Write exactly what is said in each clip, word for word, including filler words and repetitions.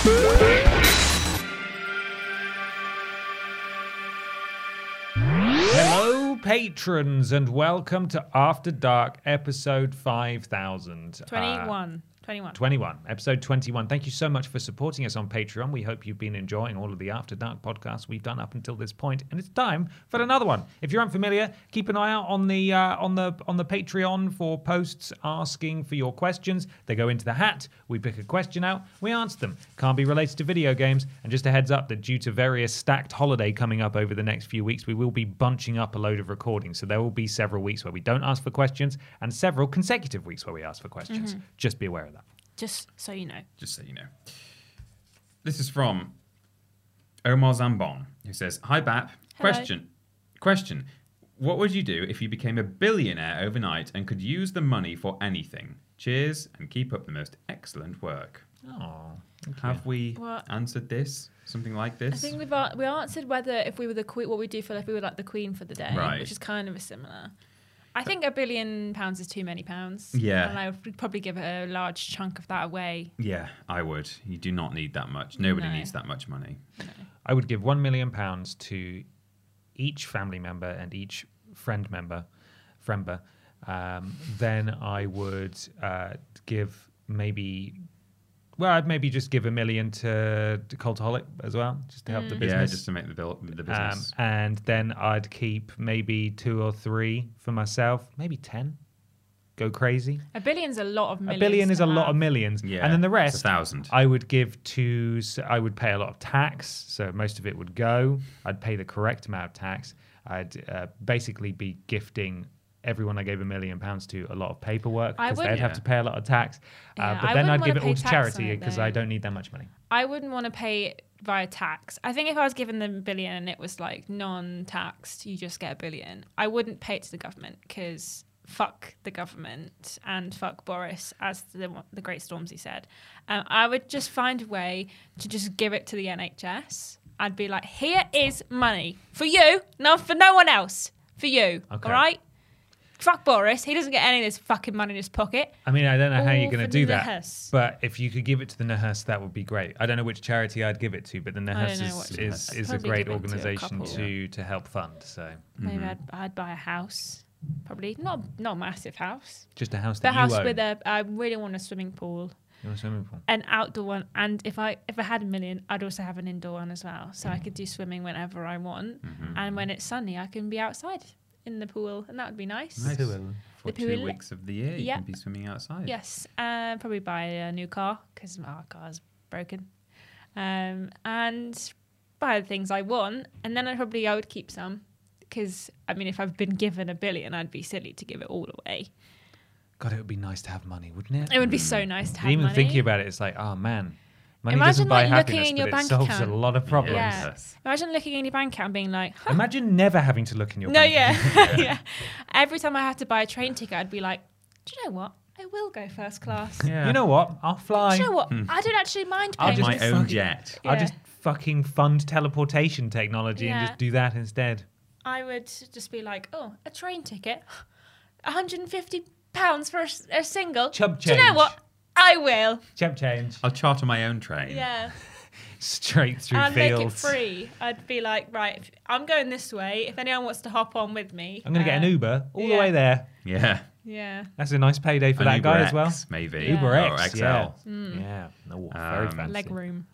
Hello, patrons, and welcome to After Dark, episode five thousand. twenty-one. Uh, twenty-one. twenty-one. Episode twenty-one. Thank you so much for supporting us on Patreon. We hope you've been enjoying all of the After Dark podcasts we've done up until this point, and it's time for another one. If you're unfamiliar, keep an eye out on the uh, on the on the Patreon for posts asking for your questions. They go into the hat. We pick a question out. We answer them. Can't be related to video games. And just a heads up that due to various stacked holiday coming up over the next few weeks, we will be bunching up a load of recordings. So there will be several weeks where we don't ask for questions and several consecutive weeks where we ask for questions. Mm-hmm. Just be aware of that. Just so you know. Just so you know. This is from Omar Zambon, who says, Hi, Bap. Hello. Question. Question. What would you do if you became a billionaire overnight and could use the money for anything? Cheers, and keep up the most excellent work. Oh, Have we Well, answered this? Something like this? I think we've a- we answered whether if we were the queen, what we do feel if we were like the queen for the day, Right. which is kind of a similar. I think a billion pounds is too many pounds. Yeah. And I would probably give a large chunk of that away. Yeah, I would. You do not need that much. Nobody No. needs that much money. I would give one million pounds to each family member and each friend member, friendber. Um, then I would uh, give maybe, well, I'd maybe just give a million to, to Cultaholic as well, just to help the Yeah, business. just to make the, bill, the um, business. and then I'd keep maybe two or three for myself, maybe ten. Go crazy. A billion's a lot of millions. A billion is to a lot of have. millions. Yeah, And then the it's rest, a thousand. I would give to, so I would pay a lot of tax. So most of it would go. I'd pay the correct amount of tax. I'd uh, basically be gifting everyone I gave a million pounds to a lot of paperwork I because would- they'd have Yeah. to pay a lot of tax. Uh, Yeah, but I then wouldn't I'd give wanna it all pay to tax charity on it, because though. I don't need that much money. I wouldn't want to pay it via tax. I think if I was given the billion and it was like non-taxed, you just get a billion. I wouldn't pay it to the government because fuck the government and fuck Boris, as the, the great Stormzy said. Um, I would just find a way to just give it to the N H S. I'd be like, here is money for you, not for no one else, for you. Okay. All right? Fuck Boris. He doesn't get any of this fucking money in his pocket. I mean, I don't know how All you're going to for do the that, Nahus. but if you could give it to the Nahus, that would be great. I don't know which charity I'd give it to, but the don't Nahus know is, what is, charity. is a Probably great give it to a organisation couple. to, to help fund. So Maybe Mm-hmm. I'd, I'd buy a house. Probably not not a massive house. just a house The that house you own. with a I really want a swimming pool, You want a swimming pool? an outdoor one, and if I if I had a million, I'd also have an indoor one as well, so I could do swimming whenever I want, Mm-hmm. and when it's sunny, I can be outside in the pool, and that would be nice. Nice. Pool. For The two pool. weeks of the year, you Yeah. can be swimming outside. Yes, uh, probably buy a new car because our car's broken, um, and buy the things I want, and then I probably I would keep some. Because, I mean, if I've been given a billion, I'd be silly to give it all away. God, it would be nice to have money, wouldn't it? It would be so nice to have Even money. thinking about it, it's like, oh man, money Imagine, doesn't buy like, looking happiness, in but your it bank solves account. a lot of problems. Yeah. Yes. Imagine looking in your bank account and being like, huh. Imagine never having to look in your No, bank yeah. account. yeah. Every time I had to buy a train ticket, I'd be like, do you know what? I will go first class. Yeah. You know what? I'll fly. Do you know what? I don't actually mind I'll paying. just my for own fucking- jet. I'll Yeah. just fucking fund teleportation technology and Yeah. just do that instead. I would just be like, oh, a train ticket, one hundred fifty pounds for a, s- a single. Chump Do you know change. what? I will. Chump change. I'll charter my own train. Yeah. Straight through And fields. make it free. I'd be like, right, if I'm going this way. If anyone wants to hop on with me, I'm going to get an uh, Uber all the yeah. way there. Yeah. Yeah. That's a nice payday for An that Uber guy X, as well. maybe. Yeah. Uber Or X, X yeah. L. Yeah. No, very Um, fancy. Leg room.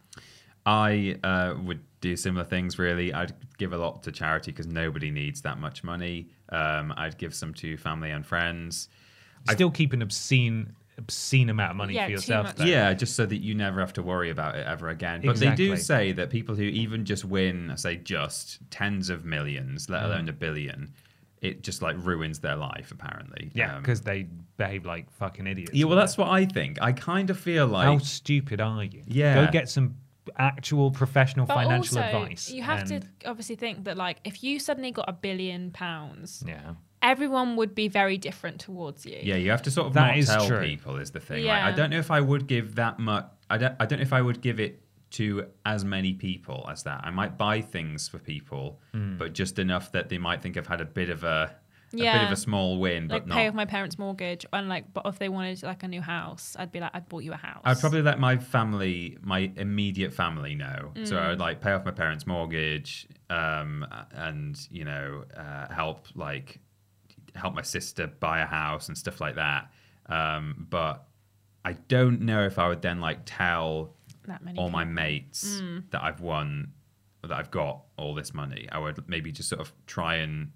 I uh, would do similar things, really. I'd give a lot to charity because nobody needs that much money. Um, I'd give some to family and friends. Still keep an obscene, obscene amount of money Yeah, for too yourself. much. though. Yeah, just so that you never have to worry about it ever again. But they do Exactly. say that people who even just win, I say just, tens of millions, let alone a billion, it just like ruins their life, apparently. Yeah, Um, because they behave like fucking idiots. yeah, well, that's what I think. I kind of feel like... How stupid are you? Yeah. Go get some actual professional But financial also, advice. you have and- to obviously think that, like, if you suddenly got a billion pounds, Yeah. everyone would be very different towards you. Yeah, you have to sort of That not is tell true. people is the thing. Yeah. Like, I don't know if I would give that much. I don't. I don't know if I would give it to as many people as that. I might buy things for people, Hmm. but just enough that they might think I've had a bit of a a bit Yeah. of a small win, Like but pay not. off my parents' mortgage, and like, but if they wanted like a new house, I'd be like, I bought you a house. I'd probably let my family, my immediate family, know. So I would Mm. like pay off my parents' mortgage, um, and you know, uh, help like help my sister buy a house and stuff like that. Um, but I don't know if I would then like tell that many all my people. mates Mm. that I've won, that I've got all this money. I would maybe just sort of try and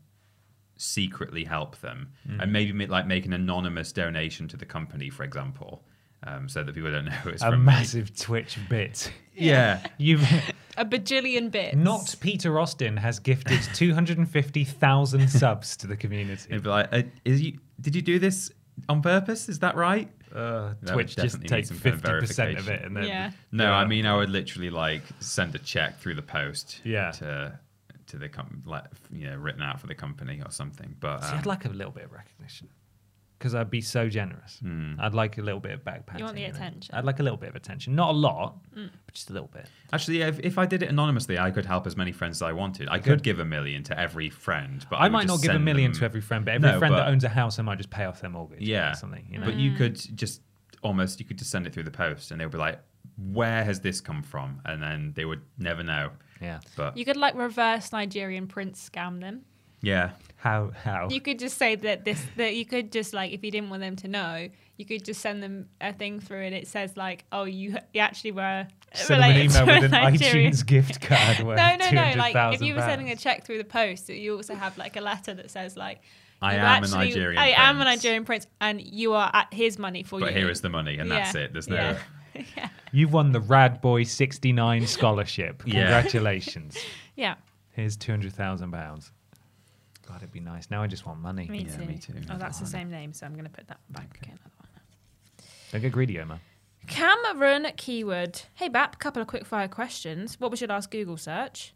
secretly help them, and maybe make, like make an anonymous donation to the company, for example, um, so that people don't know it's A from me. massive Twitch bit. Yeah. You've A bajillion bits. not Peter Austin has gifted two hundred fifty thousand subs to the community. It'd be like, uh, is you, did you do this on purpose? Is that right? Uh, That Twitch would just definitely need takes some kind of fifty percent of verification. it, and then Yeah. No, Yeah. I mean, I would literally like send a check through the post Yeah. to to the com- like you know written out for the company or something. But See, um, I'd like a little bit of recognition because I'd be so generous. Hmm. I'd like a little bit of back patting. You want the know? attention. I'd like a little bit of attention, not a lot, Mm. but just a little bit. actually, yeah, if, if I did it anonymously, I could help as many friends as I wanted. I You could could. give a million to every friend, but I, would might just not give a send million them- to every friend, but every No, friend that but- owns a house, I might just pay off their mortgage. Yeah. or something. You know? But you could just almost you could just send it through the post, and they'll be like, "Where has this come from?" And then they would never know. yeah. But You could like reverse Nigerian prince scam them. yeah, How? How? You could just say that this that you could just like if you didn't want them to know, you could just send them a thing through and it says like, oh, you you actually were Send them an related email to a with an Nigerian- iTunes gift card worth No, no, no. Like if you were pounds. sending a check through the post, you also have like a letter that says like, I you am actually- a Nigerian. I prince, am a Nigerian prince, and you are at his money for But you. here is the money, and that's Yeah. it. There's no. Yeah. yeah, You've won the Rad Boy sixty-nine scholarship. Yeah. Congratulations. yeah. Here's two hundred thousand pounds. God, it'd be nice. Now I just want money. Me Yeah, too. me too. Oh, that's the same name, so I'm going to put that back. Okay, another one. Don't get greedy, Omar. Cameron Keyword. Hey, Bap, couple of quick fire questions. What was your last Google search?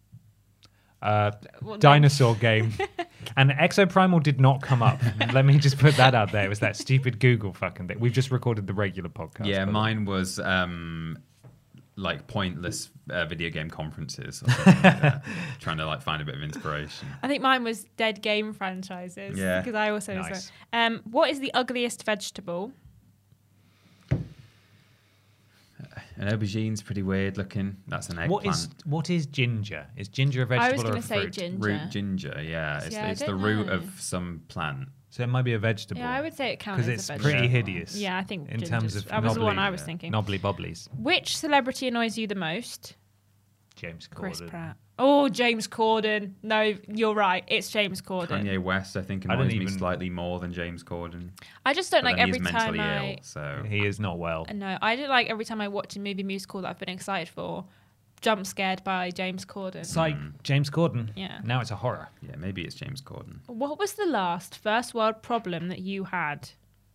Uh, What dinosaur game. And Exoprimal did not come up. Let me just put that out there. It was that stupid Google fucking thing. We've just recorded the regular podcast. Yeah, by the way. mine was um, like pointless uh, video game conferences, or something like that, trying to like find a bit of inspiration. I think mine was dead game franchises. Yeah. Because I also. Nice. Um, what is the ugliest vegetable? An aubergine's pretty weird looking. That's an eggplant. What is what is ginger? Is ginger a I vegetable was or going a to say fruit? ginger. root ginger? Yeah, it's, See, I it's the don't root know. of some plant. So it might be a vegetable. Yeah, I would say it counts because as a it's vegetable. pretty vegetable. hideous. Yeah, I think in ginger's- terms of that was the one knobbly- I was thinking. Knobbly bobblies. Which celebrity annoys you the most? James Corden. Chris Pratt. Oh, James Corden. No, you're right. It's James Corden. Kanye West, I think, I don't annoys me even- slightly more than James Corden. I just don't But like then every he's time mentally I. ill, so He is not well. No, I do like every time I watch a movie musical that I've been excited for, jump scared by James Corden. It's like James Corden. Yeah. Now it's a horror. yeah, maybe it's James Corden. What was the last first world problem that you had?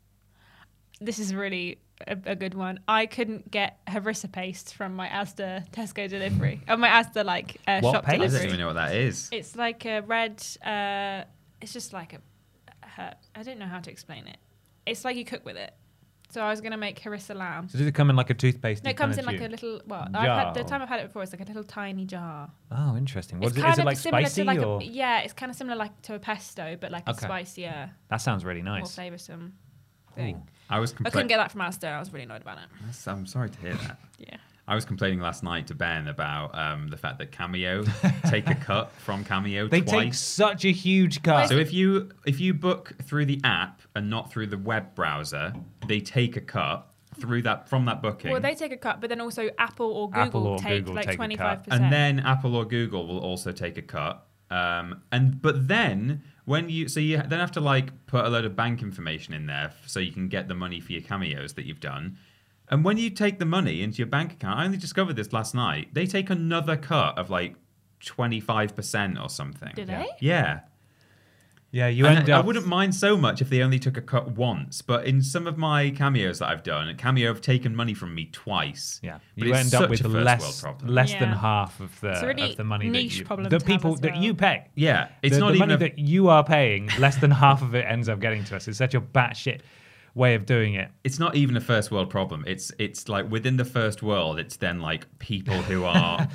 This is really a, a good one. I couldn't get harissa paste from my Asda Tesco delivery. Oh, my Asda like uh, What shop paste? I don't delivery. even know what that is. It's like a red. Uh, it's just like a. herb. I don't know how to explain it. It's like you cook with it. So I was gonna make harissa lamb. So does it come in like a toothpaste? No, it comes in like a little. Well, I've had, the Jar. time I've had it before, it's like a little tiny jar. Oh, interesting. What It's is it? kind Is it of like similar spicy to like or? a, yeah, it's kind of similar like to a pesto, but like a Okay. spicier, That sounds really more nice. flavoursome thing. Ooh. I was I couldn't complaining. get that from Asda. I was really annoyed about it. I'm sorry to hear that. Yeah. I was complaining last night to Ben about um, the fact that Cameo take a cut from Cameo They twice. take such a huge cut. So if you if you book through the app and not through the web browser, they take a cut through that from that booking. Well, they take a cut, but then also Apple or Google Apple or take Google like take a cut. twenty-five percent. and then Apple or Google will also take a cut. Um, and but then when you so you then have to like put a load of bank information in there f- so you can get the money for your cameos that you've done. And when you take the money into your bank account, I only discovered this last night. They take another cut of like twenty-five percent or something. Do Yeah. they? Yeah. yeah, you And end I up. wouldn't mind so much if they only took a cut once, but in some of my cameos that I've done, Cameo have taken money from me twice. Yeah, But you it's end up such with a first less world problem. less than Yeah. half of the It's a really of the money niche that you, problem the to have people as that well. you pay. Yeah, it's the, not the even money a, that you are paying. Less than half of it ends up getting to us. It's such a batshit way of doing it. it's not even a first world problem. It's it's like within the first world, it's then like people who are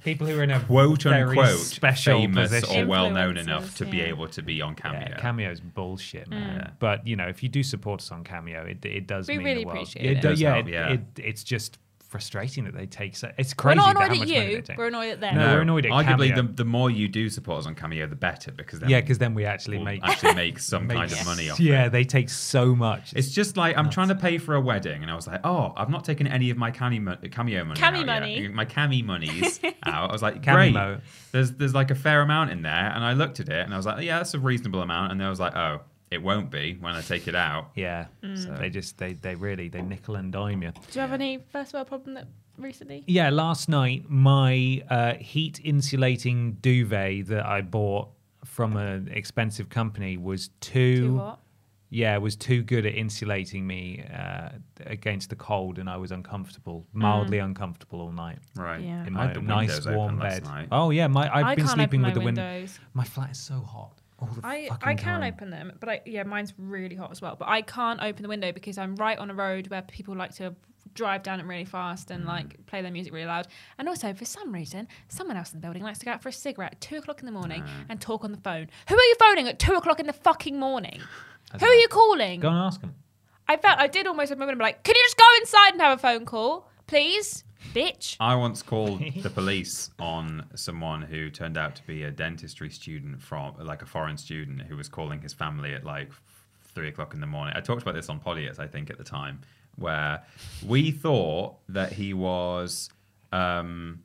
People who are in a quote very unquote special famous position. or well known Influencers, enough to be yeah. able to be on Cameo. Yeah, Cameo's bullshit, man. Mm. But you know, if you do support us on Cameo, it it does We mean really the world. appreciate it. it. do- Does yeah, help, it, yeah. It, it's just frustrating that they take so. It's We're crazy not that how annoyed much at money they you. take. We're annoyed at them. No, we're annoyed at arguably Cameo. the, the more you do support us on Cameo, the better, because then Yeah, because then we actually we'll make actually make some make kind of s- money off Yeah, it. they take so much. It's just like I'm trying to pay for a wedding, and I was like, "Oh, I've not taken any of my cami mo- cameo money, Cami out money. yet. my cami monies out." I was like, Cami "Great, mo. there's there's like a fair amount in there," and I looked at it, and I was like, "Yeah, that's a reasonable amount," and then I was like, "Oh, it won't be when I take it out." yeah, Mm. so they just they they really they nickel and dime you. Do you have any first world problem that recently? Yeah, last night my uh, heat insulating duvet that I bought from an expensive company was too, Too hot? yeah, was too good at insulating me uh, against the cold, and I was uncomfortable, mildly uncomfortable all night Right. Yeah. in I my had the nice windows warm open last bed. night. Oh yeah, my I've I been can't sleeping open with my the window. windows. My flat is so hot all the I, fucking I can time. open them, but I, yeah, mine's really hot as well. But I can't open the window because I'm right on a road where people like to drive down it really fast and like play their music really loud. And also, for some reason, someone else in the building likes to go out for a cigarette at two o'clock in the morning and talk on the phone. Who are you phoning at two o'clock in the fucking morning? Who are you calling? Go and ask them. I felt I did almost a moment be like, can you just go inside and have a phone call, please, bitch? I once called the police on someone who turned out to be a dentistry student from, like a foreign student who was calling his family at like three o'clock in the morning. I talked about this on Podiats, I think, at the time, where we thought that he was. Um,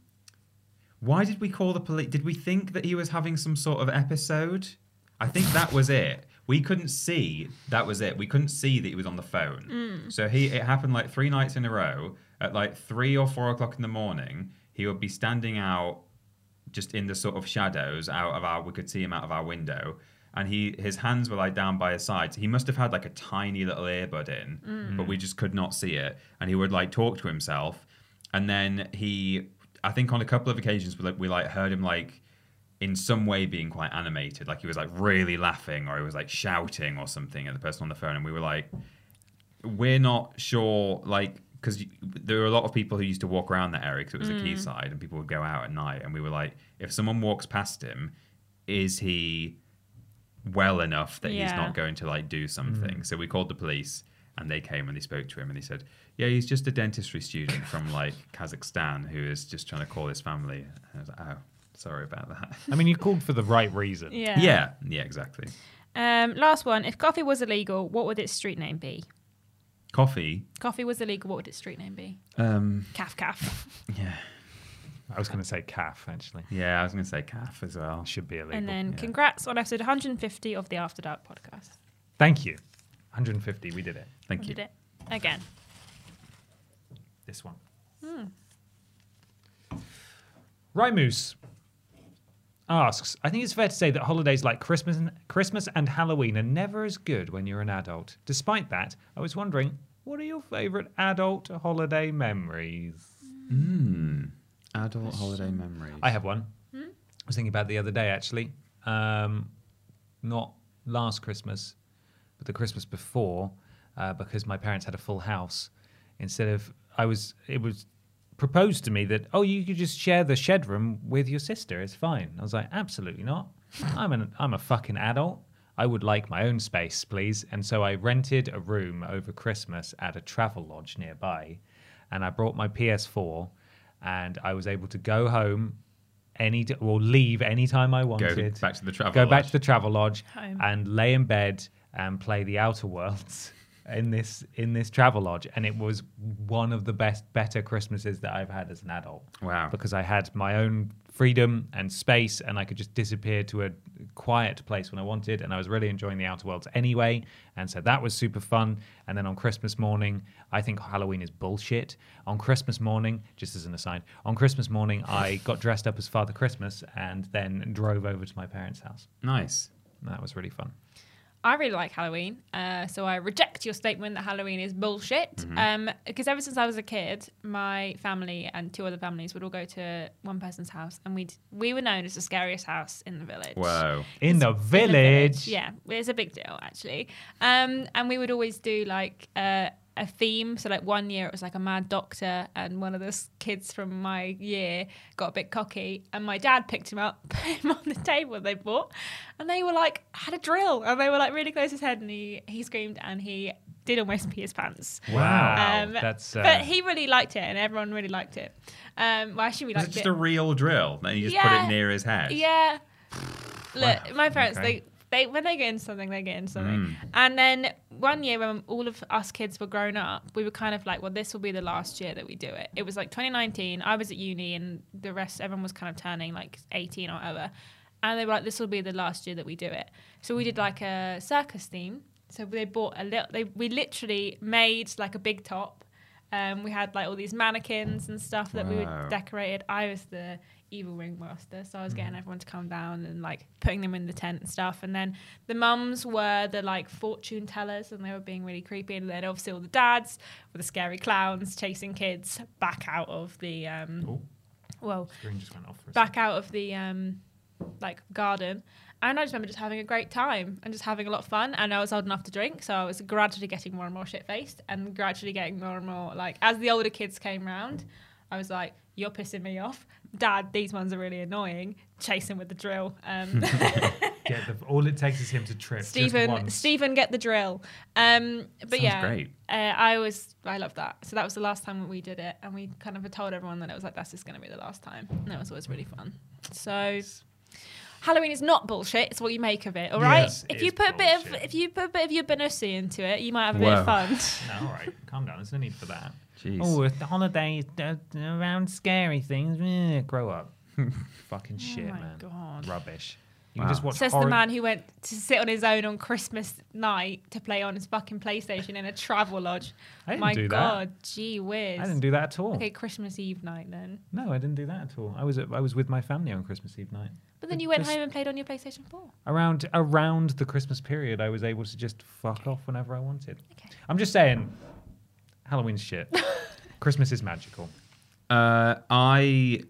why did we call the police? Did we think that he was having some sort of episode? I think that was it. We couldn't see. That was it. We couldn't see that he was on the phone. So he. It happened like three nights in a row. At like three or four o'clock in the morning, he would be standing out, just in the sort of shadows out of our. We could see him out of our window, and he his hands were like down by his sides. He must have had like a tiny little earbud in, but we just could not see it. And he would like talk to himself, and then he. I think on a couple of occasions we like, we like heard him like. In some way being quite animated, like he was like really laughing or he was like shouting or something at the person on the phone, and we were like, we're not sure, like, because there were a lot of people who used to walk around that area because it was a quayside and people would go out at night, and we were like, if someone walks past him, is he well enough that he's Yeah. not going to like do something? So we called the police and they came and they spoke to him and they said, yeah, he's just a dentistry student from like Kazakhstan who is just trying to call his family. And I was like, oh, sorry about that. I mean, you called for the right reason. Yeah. Yeah, yeah, exactly. Um, last one. If coffee was illegal, what would its street name be? Coffee. Coffee was illegal, what would its street name be? Um, Calf calf. yeah, I was going to say calf, actually. yeah. I was going to say calf as well. Should be illegal. And then yeah. congrats on episode one hundred fifty of the After Dark podcast. Thank you. one hundred fifty, we did it. Thank We you. did it again. This one. Rymoose asks, I think it's fair to say that holidays like Christmas and, Christmas and Halloween are never as good when you're an adult. Despite that, I was wondering, what are your favourite adult holiday memories? Mm. Adult holiday memories. I have one. I was thinking about it the other day, actually. Um, not last Christmas, but the Christmas before, uh, because my parents had a full house. Instead of, I was, it was proposed to me that, oh, you could just share the shed room with your sister. It's fine. I was like, absolutely not. I'm an, I'm a fucking adult. I would like my own space, please. And so I rented a room over Christmas at a travel lodge nearby, and I brought my P S four, and I was able to go home any t- or leave anytime I Go wanted. back to the travel Go back lodge. to the travel lodge Home. and lay in bed and play the Outer Worlds in this in this travel lodge, and it was one of the best, better Christmases that I've had as an adult. Wow. Because I had my own freedom and space, and I could just disappear to a quiet place when I wanted, and I was really enjoying the Outer Worlds anyway, and so that was super fun. And then on Christmas morning, I think Halloween is bullshit. On Christmas morning, just as an aside, on Christmas morning, I got dressed up as Father Christmas and then drove over to my parents' house. Nice. And that was really fun. I really like Halloween, uh, so I reject your statement that Halloween is bullshit. Um, because ever since I was a kid, my family and two other families would all go to one person's house, and we we were known as the scariest house in the village. Whoa. In the In the village. Yeah, it's a big deal actually. Um, and we would always do like uh, a theme. So like one year it was like a mad doctor, and one of the s- kids from my year got a bit cocky, and my dad picked him up, put him on the table they bought, and they were like had a drill, and they were like really close to his head, and he he screamed, and he did almost pee his pants. Wow. Um, That's. Uh, but he really liked it, and everyone really liked it. Um, well, actually, we Was liked it just it. a real drill? And you just put Yeah. it near his head? Yeah. Look, Wow, my parents, okay. they, they when they get into something, they get into something. Mm. And then one year when all of us kids were grown up, we were kind of like, well, this will be the last year that we do it. It was like twenty nineteen. I was at uni, and the rest, everyone was kind of turning like eighteen or whatever. And they were like, this will be the last year that we do it. So we did like a circus theme. So they bought a little, they, we literally made like a big top. Um, we had like all these mannequins and stuff that we Wow. were decorated. I was the evil ringmaster, so I was getting everyone to come down and like putting them in the tent and stuff. And then the mums were the like fortune tellers, and they were being really creepy. And then obviously all the dads were the scary clowns chasing kids back out of the um, Oh, well, screen just went off for a back out of the um, like garden. And I just remember just having a great time and just having a lot of fun. And I was old enough to drink, so I was gradually getting more and more shit faced, and gradually getting more and more like as the older kids came round, I was like, "You're pissing me off, Dad. These ones are really annoying." Chasing with the drill. Um, Get the, all it takes is him to trip. just Stephen, once. Stephen, get the drill. Um, but Sounds yeah, great. Uh, I was, I love that. So that was the last time that we did it, and we kind of told everyone that it was like that's just going to be the last time. And that was always really fun. So. Halloween is not bullshit. It's what you make of it. All right. Yes, it if you is put a bit of, bullshit. if you put a bit of your Benussi into it, you might have a bit of Whoa. fun. No, all right, calm down. There's no need for that. Jeez. Oh, it's the holidays uh, around scary things. Eh, grow up. Fucking shit, oh my man. god. Rubbish. You Wow. can just watch Says horror. the man who went to sit on his own on Christmas night to play on his fucking PlayStation in a travel lodge. I didn't my do that. god, gee whiz. I didn't do that at all. Okay, Christmas Eve night then. No, I didn't do that at all. I was at, I was with my family on Christmas Eve night. But then It you went just- home and played on your PlayStation four. Around around the Christmas period, I was able to just fuck off whenever I wanted. Okay. I'm just saying, Halloween's shit. Christmas is magical. Uh, I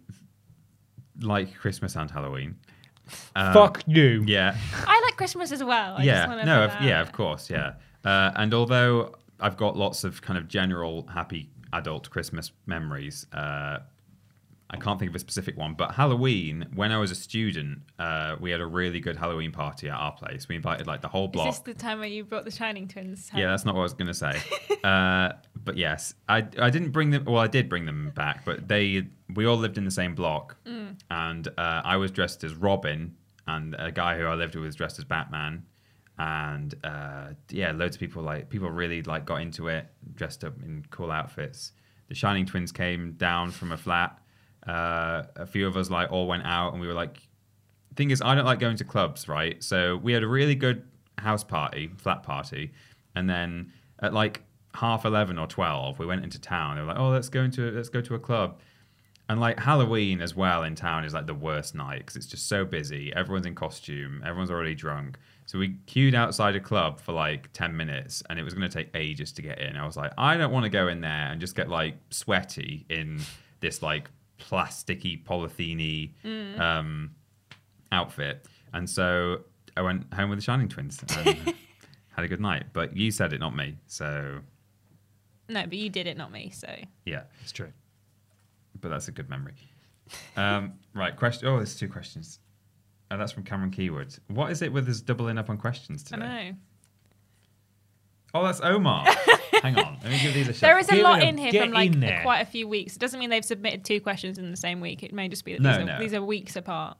like Christmas and Halloween. Um, Fuck you. Yeah. I like Christmas as well. I just yeah. wanna No. put Of, that yeah. out Of course. Yeah. Uh, and although I've got lots of kind of general happy adult Christmas memories, uh, I can't think of a specific one. But Halloween, when I was a student, uh, we had a really good Halloween party at our place. We invited like the whole Is block. this the time when you brought the Shining Twins home? Yeah, that's not what I was going to say. uh, but yes, I, I didn't bring them. Well, I did bring them back, but they we all lived in the same block, Mm. and uh, I was dressed as Robin, and a guy who I lived with was dressed as Batman, and uh, yeah, loads of people like people really like got into it, dressed up in cool outfits. The Shining Twins came down from a flat. Uh, a few of us like all went out, and we were like. Thing is, I don't like going to clubs, right? So we had a really good house party, flat party, and then at like half eleven or twelve, we went into town. They were like, "Oh, let's go into let's go to a club," and like Halloween as well in town is like the worst night because it's just so busy. Everyone's in costume, everyone's already drunk. So we queued outside a club for like ten minutes, and it was going to take ages to get in. I was like, I don't want to go in there and just get like sweaty in this like plasticky, polythene um, outfit. And so I went home with the Shining Twins and had a good night. But you said it, not me. So No, but you did it, not me. So yeah, It's true. but that's a good memory. Um, right, question. Oh, there's two questions. Oh, that's from Cameron Keywood. What is it with us doubling up on questions I today? know. Oh, that's Omar. Hang on, let me give these a shot. There is a Give lot it a- in here get from like in there. quite a few weeks. It doesn't mean they've submitted two questions in the same week. It may just be that No, these, are, no. these are weeks apart.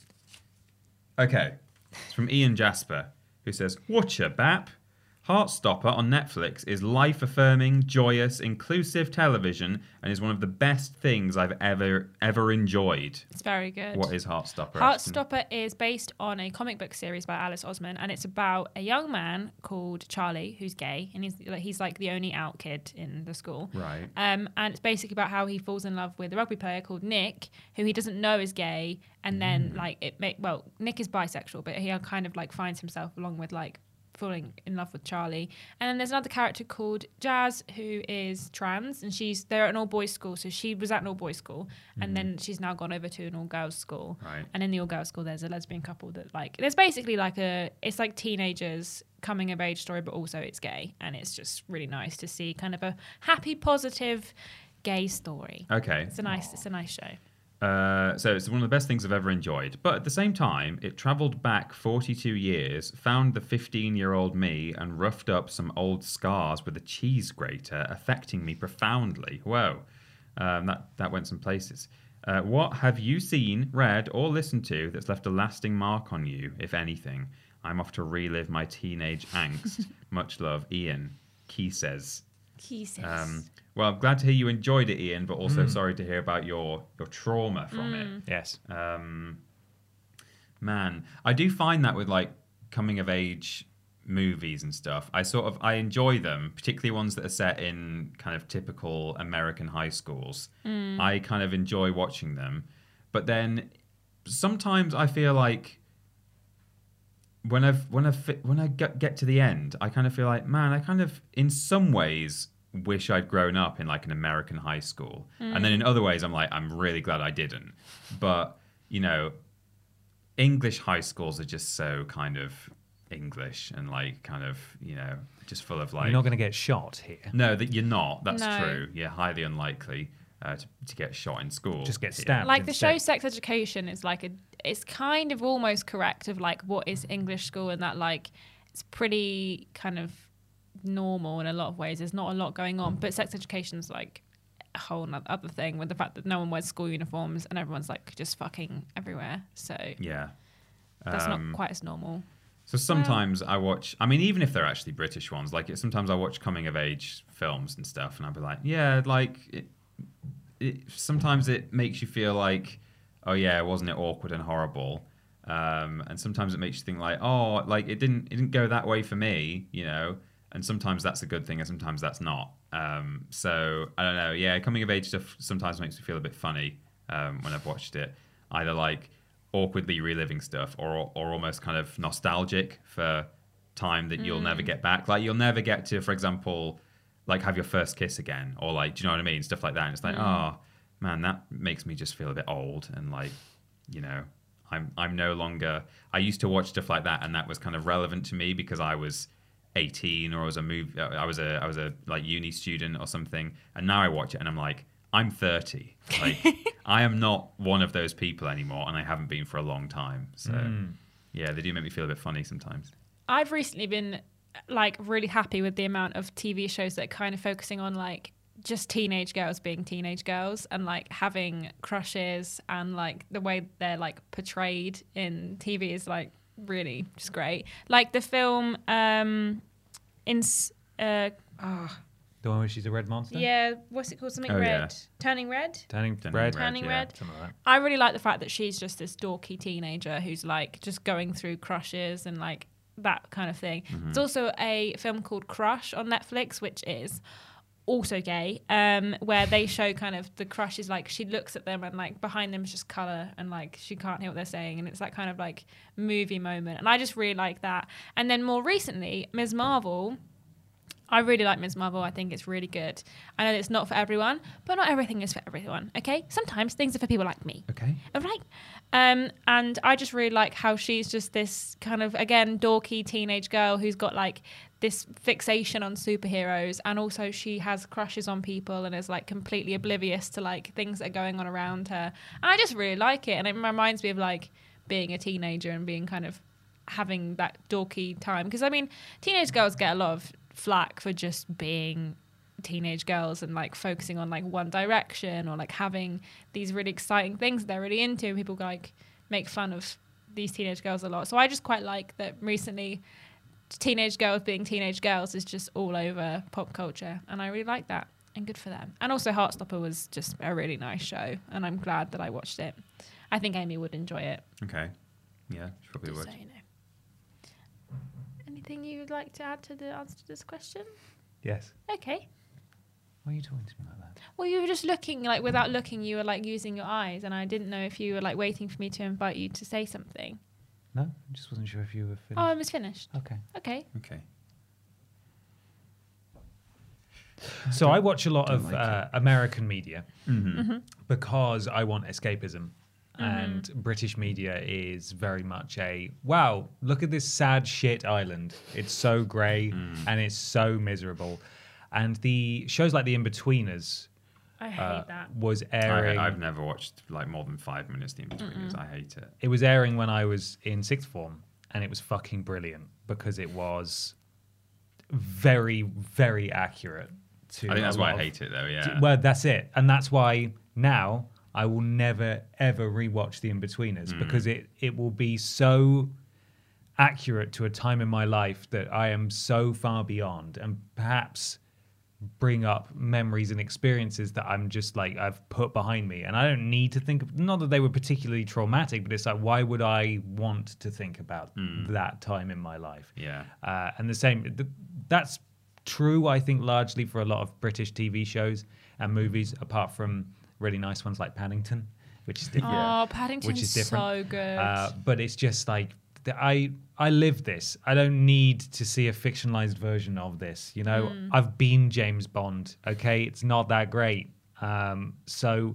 Okay, it's from Ian Jasper, who says, "Watcher Bap, Heartstopper on Netflix is life-affirming, joyous, inclusive television, and is one of the best things I've ever ever enjoyed." It's very good. What is Heartstopper? Ashton? Heartstopper is based on a comic book series by Alice Osman, and it's about a young man called Charlie who's gay, and he's like, he's like the only out kid in the school. Right. Um, and it's basically about how he falls in love with a rugby player called Nick, who he doesn't know is gay, and then like it make well, Nick is bisexual, but he kind of like finds himself along with like falling in love with Charlie. And then there's another character called Jazz who is trans, and she's they're at an all boys school, so she was at an all boys school, and then she's now gone over to an all girls school. Right. And in the all girls school, there's a lesbian couple that like there's basically like a it's like teenagers coming of age story, but also it's gay, and it's just really nice to see kind of a happy, positive gay story. Okay. It's a nice, it's a nice show. Uh, so it's one of the best things I've ever enjoyed. But at the same time, it travelled back forty-two years, found the fifteen-year-old me, and roughed up some old scars with a cheese grater, affecting me profoundly. Whoa. Um, that, that went some places. Uh, what have you seen, read, or listened to that's left a lasting mark on you, if anything? I'm off to relive my teenage angst. Much love, Ian. Key says. He says. Um, well, I'm glad to hear you enjoyed it, Ian, but also mm. sorry to hear about your, your trauma from Mm. it. Yes. Um, man, I do find that with like coming of age movies and stuff, I sort of I enjoy them, particularly ones that are set in kind of typical American high schools. Mm. I kind of enjoy watching them, but then sometimes I feel like when I've when I when I get get to the end, I kind of feel like, man, I kind of in some ways wish I'd grown up in like an American high school, Mm. and then in other ways, I'm like, I'm really glad I didn't. But you know, English high schools are just so kind of English and like kind of, you know, just full of like. You're not going to get shot here. No, that you're not. That's No. true. You're highly unlikely uh, to, to get shot in school. Just get here. stabbed. Like the show instead. Sex Education is like a, it's kind of almost correct of like what is English school, and that like it's pretty kind of normal in a lot of ways. There's not a lot going on, but Sex Education's like a whole noth- other thing with the fact that no one wears school uniforms and everyone's like just fucking everywhere. So Yeah. that's Um, not quite as normal. So sometimes I watch, I mean, even if they're actually British ones, like it, sometimes I watch coming of age films and stuff, and I'll be like, yeah, like, it, it, sometimes it makes you feel like, oh yeah, wasn't it awkward and horrible? Um, and sometimes it makes you think like, oh, like it didn't, it didn't go that way for me, you know? And sometimes that's a good thing, and sometimes that's not. Um, so I don't know. Yeah, coming of age stuff sometimes makes me feel a bit funny um, when I've watched it. Either like awkwardly reliving stuff, or or almost kind of nostalgic for time that you'll Mm. never get back. Like you'll never get to, for example, like have your first kiss again, or like, do you know what I mean? Stuff like that. And it's like, Mm. oh man, that makes me just feel a bit old, and like, you know, I'm I'm no longer. I used to watch stuff like that, and that was kind of relevant to me because I was eighteen, or I was a move. I was a I was a like uni student or something, and now I watch it and I'm like, I'm thirty. Like I am not one of those people anymore, and I haven't been for a long time. So Mm. yeah, they do make me feel a bit funny sometimes. I've recently been like really happy with the amount of T V shows that are kind of focusing on like just teenage girls being teenage girls and like having crushes, and like the way they're like portrayed in T V is like really just great. Like the film um in s- uh oh, The one where she's a red monster? yeah, what's it called? Something Oh, red. yeah. Turning Red. Turning, Turning red? red. Turning yeah. Red. Something like that. I really like the fact that she's just this dorky teenager who's like just going through crushes and like that kind of thing. Mm-hmm. There's also a film called Crush on Netflix, which is also gay, um, where they show kind of the crushes, like she looks at them and like behind them is just colour and like she can't hear what they're saying, and it's that kind of like movie moment. And I just really like that. And then more recently, Miz Marvel. I really like Miz Marvel. I think it's really good. I know it's not for everyone, but not everything is for everyone, okay? Sometimes things are for people like me. Okay. All right. Um, and I just really like how she's just this kind of, again, dorky teenage girl who's got like this fixation on superheroes, and also she has crushes on people and is like completely oblivious to like things that are going on around her. And I just really like it. And it reminds me of like being a teenager and being kind of having that dorky time. Because I mean, teenage girls get a lot of flack for just being teenage girls and like focusing on like One Direction or like having these really exciting things they're really into. People like make fun of these teenage girls a lot. So I just quite like that recently teenage girls being teenage girls is just all over pop culture, and I really like that, and good for them. And also Heartstopper was just a really nice show, and I'm glad that I watched it. I think Amy would enjoy it. Okay. Yeah, she probably Just would. so you know. Anything you would like to add to the answer to this question? Yes. Okay. Why are you talking to me like that? Well, you were just looking, like, without looking, you were, like, using your eyes, and I didn't know if you were, like, waiting for me to invite you to say something. No? I just wasn't sure if you were finished. Oh, I was finished. Okay. Okay. Okay. So I watch a lot don't of like uh, American media Mm-hmm. Mm-hmm. because I want escapism. and British media is very much a wow, look at this sad shit island. It's so grey and it's so miserable. And the shows like The Inbetweeners I hate uh, that. was I, airing. I've never watched like more than five minutes in between. I hate it. It was airing when I was in sixth form, and it was fucking brilliant because it was very, very accurate. To I think that's a why I lot of- hate it though. Yeah. Well, that's it, and that's why now I will never ever rewatch The Inbetweeners Mm. because it it will be so accurate to a time in my life that I am so far beyond, and perhaps bring up memories and experiences that I'm just like I've put behind me, and I don't need to think of, not that they were particularly traumatic, but it's like, why would I want to think about that time in my life? Yeah. Uh, and the same, th- that's true, I think, largely for a lot of British T V shows and movies, apart from really nice ones like Paddington, which is different. Oh, Paddington's Which is different. so good. Uh, but it's just like th- I I live this. I don't need to see a fictionalized version of this. You know, I've been James Bond. Okay, it's not that great. Um, so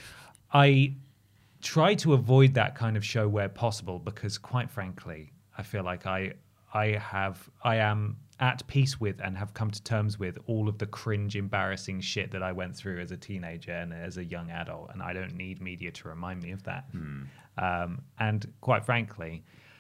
I try to avoid that kind of show where possible because, quite frankly, I feel like I I have I am at peace with and have come to terms with all of the cringe, embarrassing shit that I went through as a teenager and as a young adult, and I don't need media to remind me of that. Um, and quite frankly,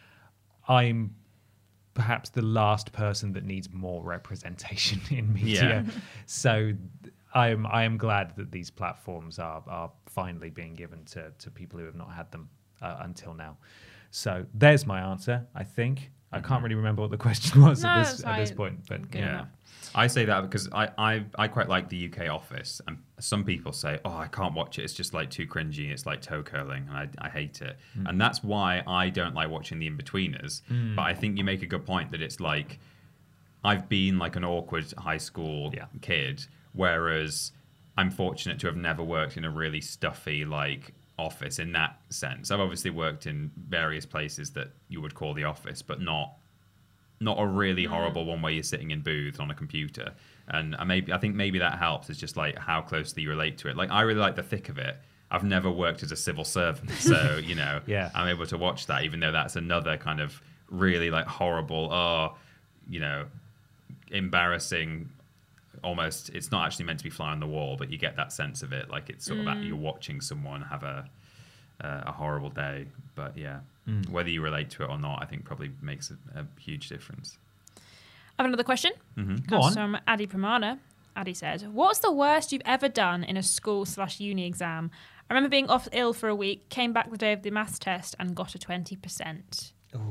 I'm perhaps the last person that needs more representation in media. Yeah. So I am I am glad that these platforms are are finally being given to to people who have not had them uh, until now. So there's my answer, I think. I can't really remember what the question was No, at this that's at this fine. point, but Good Yeah. enough. I say that because I, I, I quite like the U K Office, and some people say, oh, I can't watch it. It's just like too cringy. It's like toe curling, and I, I hate it. And that's why I don't like watching The Inbetweeners. But I think you make a good point that it's like I've been like an awkward high school Yeah. kid, whereas I'm fortunate to have never worked in a really stuffy like office in that sense. I've obviously worked in various places that you would call the office, but not not a really horrible one where you're sitting in booths on a computer. And I maybe I think maybe that helps. It's just like how closely you relate to it. Like I really like the thick of it. I've never worked as a civil servant, so you know, Yeah. I'm able to watch that, even though that's another kind of really like horrible, oh, you know, embarrassing. Almost, it's not actually meant to be fly on the wall, but you get that sense of it, like it's sort of that you're watching someone have a uh, a horrible day. But yeah, whether you relate to it or not, I think probably makes a, a huge difference. I have another question. Go on. Comes from Addy Pramana. Addy said, "What's the worst you've ever done in a school slash uni exam? I remember being off ill for a week, came back the day of the maths test, and got a twenty percent.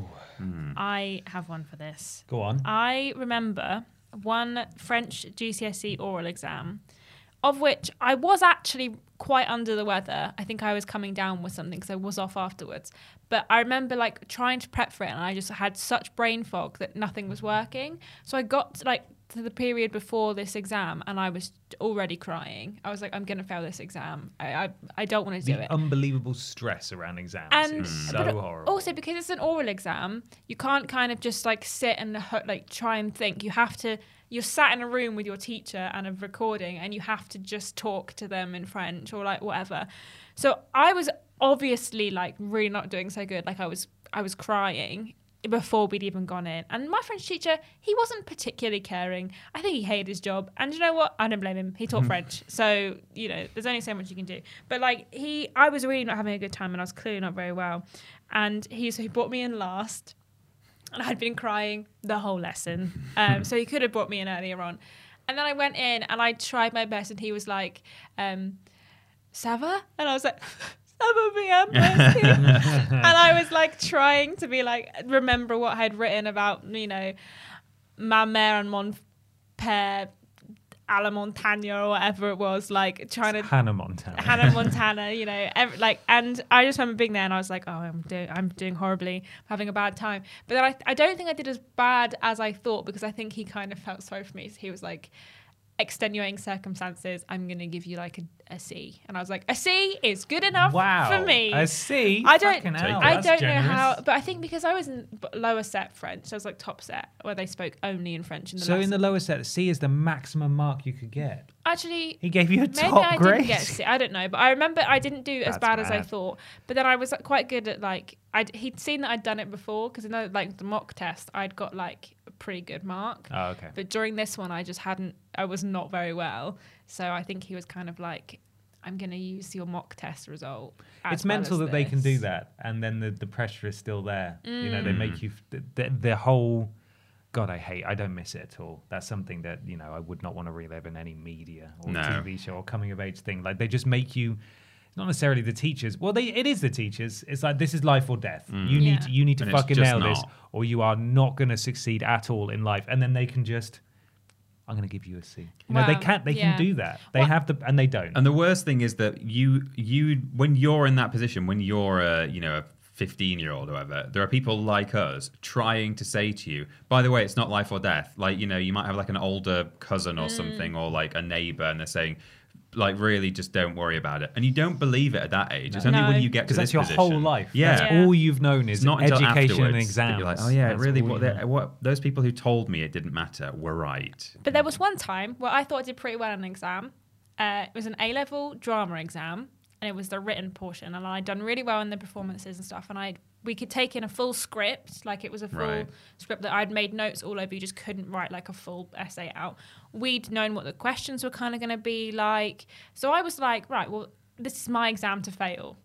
I have one for this. Go on. I remember one French G C S E oral exam, of which I was actually quite under the weather. I think I was coming down with something because I was off afterwards. But I remember like trying to prep for it, and I just had such brain fog that nothing was working. So I got to, like to the period before this exam, and I was already crying. I was like, I'm going to fail this exam. I I, I don't want to do The it. unbelievable stress around exams And is but so horrible. also because it's an oral exam, you can't kind of just like sit and ho- like try and think. You have to. You're sat in a room with your teacher and a recording, and you have to just talk to them in French or like whatever. So I was obviously like really not doing so good. Like I was, I was crying before we'd even gone in. And my French teacher, he wasn't particularly caring. I think he hated his job. And you know what? I don't blame him. He taught French. So, you know, there's only so much you can do. But like he, I was really not having a good time, and I was clearly not very well. And he, so he brought me in last. And I'd been crying the whole lesson. Um, so he could have brought me in earlier on. And then I went in and I tried my best, and he was like, um, ça va? And I was like, ça va bien, merci. And I was like trying to be like, remember what I'd written about, you know, ma mère and mon père à la montagne or whatever it was, like trying to Hannah Montana. Hannah Montana, you know, every, like, and I just remember being there, and I was like, oh, I'm doing, I'm doing horribly, I'm having a bad time. But then I, I don't think I did as bad as I thought, because I think he kind of felt sorry for me. So he was like, extenuating circumstances, I'm going to give you like a, a C. And I was like, a C is good enough Wow. for me. A C? I don't, Fucking hell, I that's don't generous. know how, but I think because I was in b- lower set French, I was like top set where they spoke only in French in the So lesson. in the lower set, C is the maximum mark you could get. Actually, He gave you a maybe top I grade. didn't get C. I don't know, but I remember I didn't do as That's bad as I mad. thought. But then I was like, quite good at like I'd he'd seen that I'd done it before because in the, like the mock test I'd got like a pretty good mark. Oh, okay. But during this one, I just hadn't. I was not very well, so I think he was kind of like, "I'm going to use your mock test result." as It's well mental as that they can do this." that, and then the, the pressure is still there. You know, they Mm. make you the, the, the whole. God, I hate. I don't miss it at all. That's something that you know I would not want to relive in any media or No. T V show or coming of age thing. Like they just make you. Not necessarily the teachers. Well, they it is the teachers. It's like this is life or death. You need Yeah. to, you need to And it's fucking just nail this, not. or you are not going to succeed at all in life. And then they can just. I'm going to give you a C. You know, they Wow, can't. They yeah. can do that. They Well- have the, and they don't. And the worst thing is that you you when you're in that position, when you're a you know a fifteen year old or whatever, there are people like us trying to say to you, by the way, it's not life or death. Like, you know, you might have like an older cousin or something or like a neighbor and they're saying, like, really just don't worry about it. And you don't believe it at that age. It's only No. when you get to Because this that's your position. whole life. Yeah. That's Yeah. all you've known is It's not until education afterwards and that exams. you're like, oh yeah, That's really, all what, you they- know. what those people who told me it didn't matter were right. But there was one time where I thought I did pretty well on an exam. Uh, it was an A-level drama exam, and it was the written portion, and I'd done really well in the performances and stuff. And I we could take in a full script, like it was a full Right. script that I'd made notes all over. You just couldn't write like a full essay out. We'd known what the questions were kind of going to be like, so I was like, right, well, this is my exam to fail.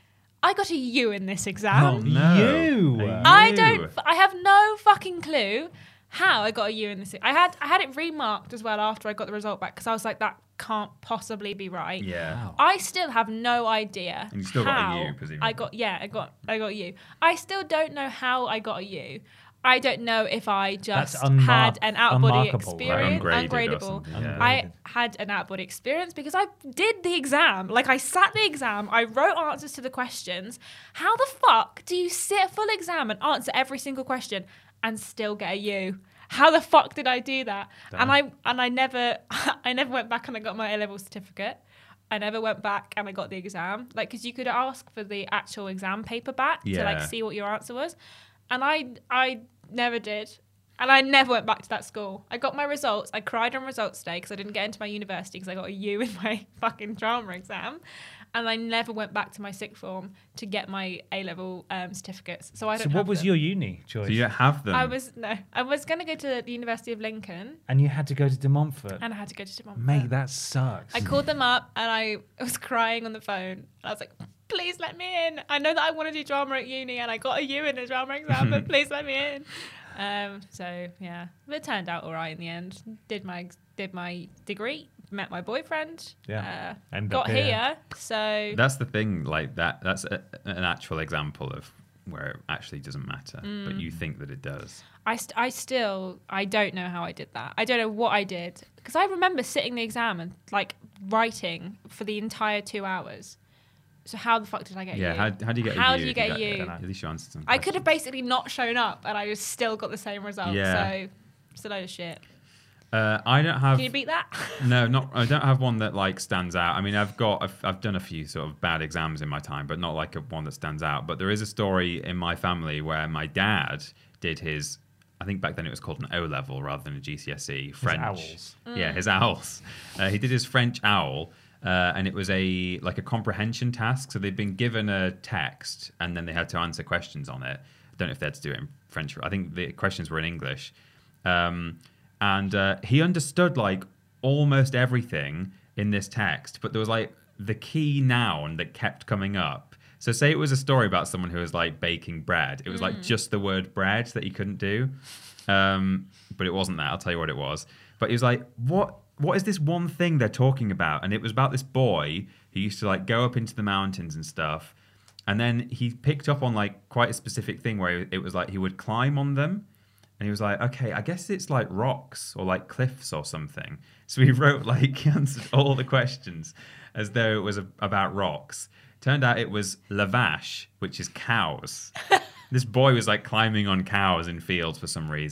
I got a U in this exam. Oh, no. You. A I U. don't. I have no fucking clue how I got a U in this. I had I had it remarked as well after I got the result back because I was like, that can't possibly be right. Yeah. Wow. I still have no idea. And you still got a how U, presumably. I got yeah, I got I got a U. I still don't know how I got a U. I don't know if I just That's unmar- had an out body unmarkable, right? experience, Ungraded or ungradable. something, yeah. I had an out body experience because I did the exam. Like I sat the exam, I wrote answers to the questions. How the fuck do you sit a full exam and answer every single question and still get a U? How the fuck did I do that? And I and I never I never went back and I got my A-level certificate. I never went back and I got the exam. Like, because you could ask for the actual exam paper back to like Yeah. see what your answer was. And I I never did. And I never went back to that school. I got my results. I cried on results day because I didn't get into my university because I got a U in my fucking drama exam. And I never went back to my sixth form to get my A-level um, certificates. So I don't So have what was them. your uni choice? So you don't have them. I was, no, I was going to go to the University of Lincoln And you had to go to De Montfort. and I had to go to De Montfort. Mate, that sucks. I called them up and I was crying on the phone. And I was like, please let me in. I know that I want to do drama at uni and I got a U in a drama exam, but please let me in. Um, so yeah, but it turned out all right in the end. Did my did my degree, met my boyfriend, Yeah. uh, End got up here. here. So That's the thing, like that. That's a, an actual example of where it actually doesn't matter, but Mm. you think that it does. I, st- I still I don't know how I did that. I don't know what I did because I remember sitting the exam and like writing for the entire two hours. So how the fuck did I get Yeah, a U? how, how do you get How a do U? you if get a got- U? I don't know. At least you answered some I could have questions. basically not shown up and I just still got the same result. Yeah. So it's a load of shit. Uh, I don't have. Can you beat that? No, not. I don't have one that like stands out. I mean, I've got. I've, I've done a few sort of bad exams in my time, but not like a one that stands out. But there is a story in my family where my dad did his. I think back then it was called an O level rather than a G C S E. French. owls. Yeah, his owls. Uh, he did his French owl. Uh, and it was a like a comprehension task. So they'd been given a text, and then they had to answer questions on it. I don't know if they had to do it in French. I think the questions were in English. Um, and uh, he understood like almost everything in this text, but there was like the key noun that kept coming up. So say it was a story about someone who was like baking bread. It was like just the word bread that he couldn't do. Um, but it wasn't that. I'll tell you what it was. But he was like, what? What is this one thing they're talking about? And it was about this boy who used to like go up into the mountains and stuff. And then he picked up on like quite a specific thing where it was like he would climb on them. And he was like, okay, I guess it's like rocks or like cliffs or something. So he wrote like, he answered all the questions as though it was a, about rocks. Turned out it was la vache, which is cows. This boy was like climbing on cows in fields for some reason.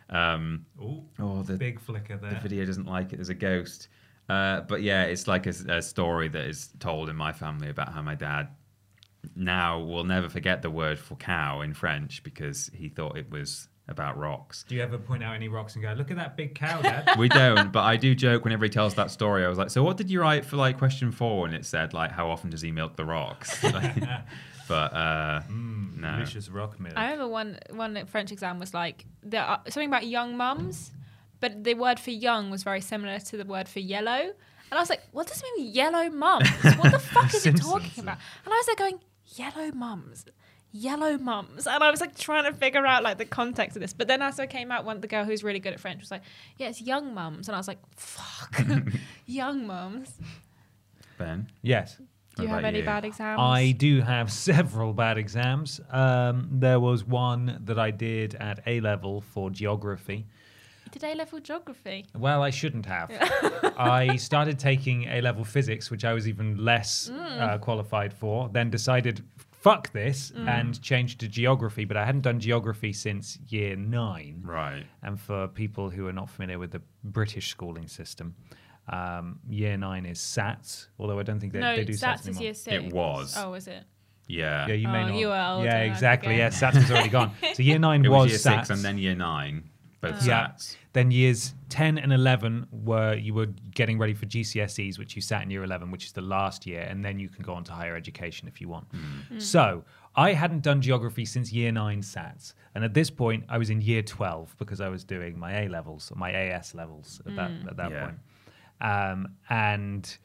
Um, Ooh, oh, the big flicker the there. video doesn't like it. There's a ghost. Uh, but yeah, it's like a, a story that is told in my family about how my dad now will never forget the word for cow in French because he thought it was about rocks. Do you ever point out any rocks and go, look at that big cow, Dad? We don't, but I do joke whenever he tells that story. I was like, so what did you write for like question four? And it said like, how often does he milk the rocks? But uh, mm, no. Delicious rock milk. I remember one one French exam was like there are, something about young mums, but the word for young was very similar to the word for yellow. And I was like, what does it mean yellow mums? What the fuck is it Simpsons. talking about? And I was there going, yellow mums. Yellow mums. And I was like trying to figure out like the context of this. But then as I came out, one the girl who's really good at French was like, yeah, it's young mums. And I was like, fuck. Young mums. Ben? Yes. Do you What have about any you? bad exams? I do have several bad exams. Um, there was one that I did at A level for geography. Did A-level geography? Well, I shouldn't have. I started taking A-level physics, which I was even less Mm. uh, qualified for, then decided, fuck this, Mm. and changed to geography. But I hadn't done geography since year nine. Right. And for people who are not familiar with the British schooling system, um, year nine is SATs, although I don't think they, no, they do SATs, SATs is anymore. year six. It was. Oh, is it? Yeah. Yeah, you may Oh, not. you were older, yeah, I exactly. forget. Yeah, SATs was already gone. So year nine It was, was year SATs. six and then year nine. Both Yeah. SATs. Then years ten and eleven were you were getting ready for G C S Es, which you sat in year eleven, which is the last year, and then you can go on to higher education if you want. So I hadn't done geography since year nine SATs, and at this point I was in year twelve because I was doing my A levels, my A S levels at that at that Yeah. point. Um, and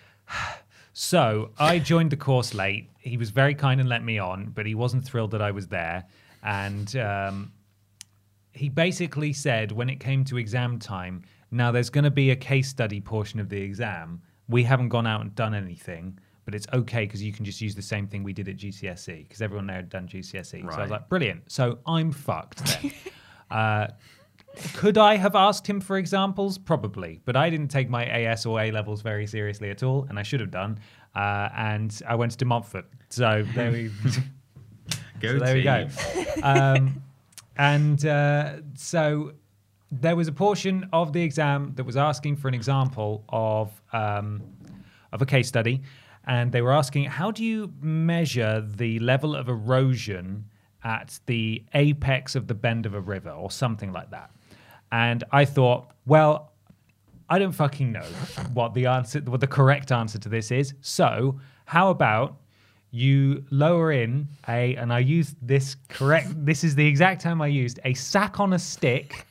so I joined the course late. He was very kind and let me on, but he wasn't thrilled that I was there, and. Um, He basically said when it came to exam time, now there's going to be a case study portion of the exam. We haven't gone out and done anything, but it's okay because you can just use the same thing we did at G C S E because everyone there had done G C S E. So I was Right. like, brilliant. So I'm fucked then. uh, could I have asked him for examples? Probably, but I didn't take my A S or A levels very seriously at all, and I should have done. Uh, and I went to De Montfort. So there we Go so there we go. team. Um, and uh, so there was a portion of the exam that was asking for an example of um, of a case study, and they were asking, how do you measure the level of erosion at the apex of the bend of a river or something like that? And I thought, well, I don't fucking know what the answer, what the correct answer to this is. So how about you lower in a, and I used this correct, this is the exact term I used, a sack on a stick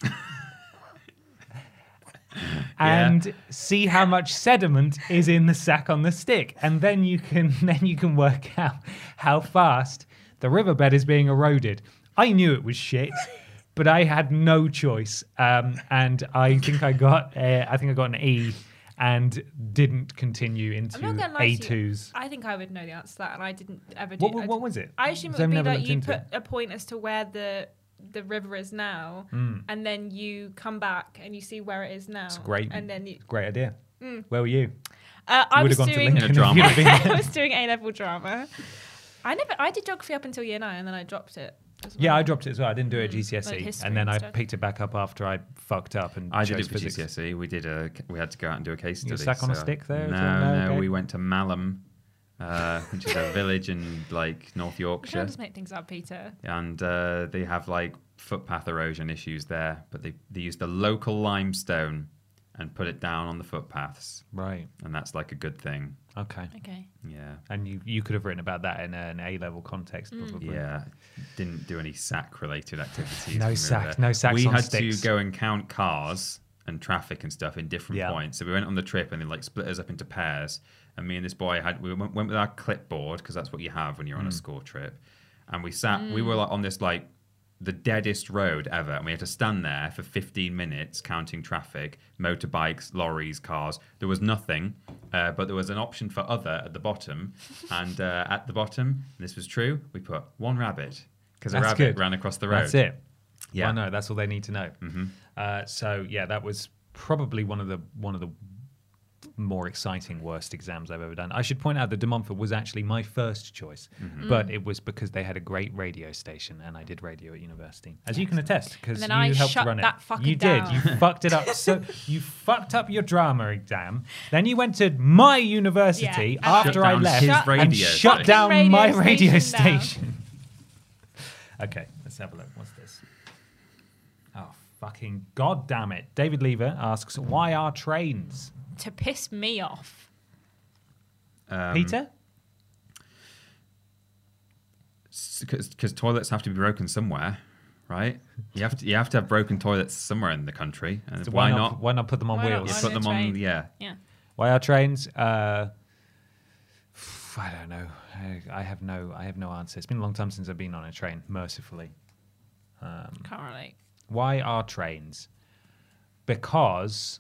and Yeah. see how much sediment is in the sack on the stick. And then you can, then you can work out how fast the riverbed is being eroded. I knew it was shit, but I had no choice. Um, and I think I got, uh, I think I got an E and didn't continue into I'm not gonna lie A to you. twos. I think I would know the answer to that, and I didn't ever do. What, I what, didn't- what was it? I assume it So I've would be never that looked you into put it. a point as to where the the river is now, Mm. and then you come back and you see where it is now. It's great. And then you. Great idea. Where were you? Uh, I You was would have gone to doing. Lincoln if Drama. you'd have been I was doing A level drama. I never. I did geography up until year nine, and then I dropped it. as Yeah, well. I dropped it as well. I didn't do it at G C S E, like history and then I and stuff. picked it back up after I fucked up and I did chose it for physics. G C S E. We did a. We had to go out and do a case You study. stuck on a so- stick there as No, well? No, no. okay. We went to Malham, uh, which is a village in like North You Yorkshire, can't just make things up, Peter. and uh, they have like footpath erosion issues there. But they they used the local limestone and put it down on the footpaths, Right. and that's like a good thing. Okay. Okay. Yeah. And you, you could have written about that in an A level context, Mm. probably. Yeah, didn't do any sack related activities. No when we were sack- there. no sacks We on had sticks. to go and count cars and traffic and stuff in different Yeah. points. So we went on the trip and they like split us up into pairs. And me and this boy had we went, went with our clipboard because that's what you have when you're Mm. on a school trip. And we sat. We were like on this like the deadest road ever, and we had to stand there for fifteen minutes counting traffic, motorbikes, lorries, cars. There was nothing, uh, but there was an option for other at the bottom, and uh, at the bottom, this was true, we put one rabbit because a That's rabbit good. ran across the road. That's it. Yeah. Well, no, that's all they need to know. Mhm. Uh, so yeah, that was probably one of the one of the more exciting worst exams I've ever done. I should point out that De Montfort was actually my first choice, Mm-hmm. but it was because they had a great radio station, and I did radio at university, as you can attest, because And you then I helped shut run that it. fucker You down. did. You fucked it up. So you fucked up your drama exam. Then you went to my university Yeah. after Shut I down left his and radio shut station. down Radio my radio station down. station. Okay, let's have a look. What's this? Oh, fucking god damn it. David Lever asks, why are trains? To piss me off. Um, Peter? Because toilets have to be broken somewhere, right? You have to you have to have broken toilets somewhere in the country, and So why, not? Why not put them on Why not? wheels? You Why put not them on, train? yeah. Yeah. Why are trains? Uh, I don't know. I, I have no. I have no answer. It's been a long time since I've been on a train. Mercifully. Um, Can't relate. why are trains? Because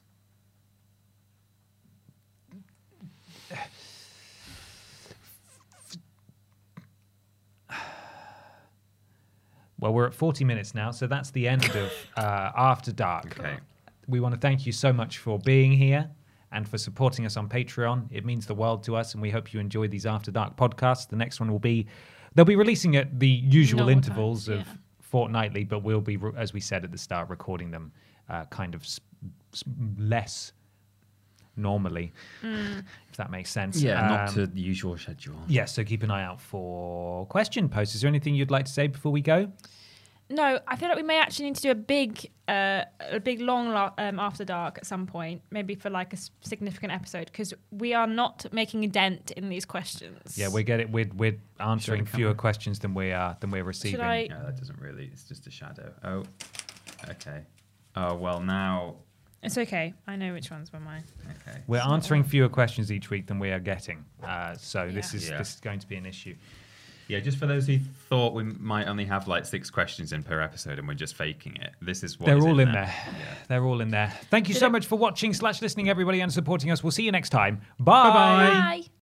well, we're at forty minutes now, so that's the end of uh, After Dark. Okay. We want to thank you so much for being here and for supporting us on Patreon. It means the world to us, and we hope you enjoy these After Dark podcasts. The next one will be, they'll be releasing at the usual Normal intervals times, of yeah. fortnightly, but we'll be, re- as we said at the start, recording them uh, kind of s- s- less normally, if that makes sense. Yeah, not Um, to the usual schedule. Yeah, so keep an eye out for question posts. Is there anything you'd like to say before we go? No, I feel like we may actually need to do a big, uh, a big long lo- um, After Dark at some point, maybe for like a s- significant episode, because we are not making a dent in these questions. Yeah, we're getting we're we're answering Should I fewer cover? questions than we are than we're receiving. I- Yeah, that doesn't really. It's just a shadow. Oh, okay. Oh well, now. It's okay. I know which ones were mine. Okay. We're It's not answering all. fewer questions each week than we are getting. Uh, so this Yeah. is Yeah. this is going to be an issue. Yeah, just for those who thought we might only have like six questions in per episode and we're just faking it, this is what They're is all in there. there. Yeah. They're all in there. Thank you Did so it- much for watching slash listening, everybody, and supporting us. We'll see you next time. Bye. Bye-bye. Bye.